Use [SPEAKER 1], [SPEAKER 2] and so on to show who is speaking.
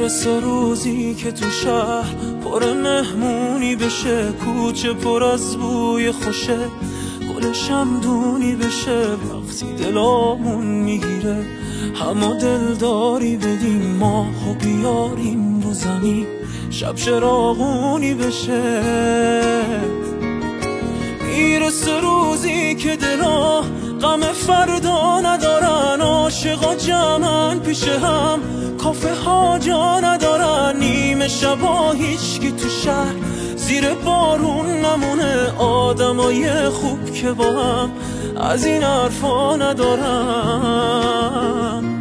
[SPEAKER 1] میرسه روزی که تو شهر پر مهمونی بشه، کوچه پر از بوی خوشه، گل شمدونی بشه. وقتی دلامون میگیره همه دلداری بدیم، ماهو بیاریم رو زمین، شب چراغونی بشه. میرسه روزی که دلا غم فردا ندارن، عاشقا جمعن پیش هم، کافه ها جا ندارن. نیمه شبا هیچکی تو شهر زیر بارون نمونه، آدمای خوب که با هم از این حرفا ندارن.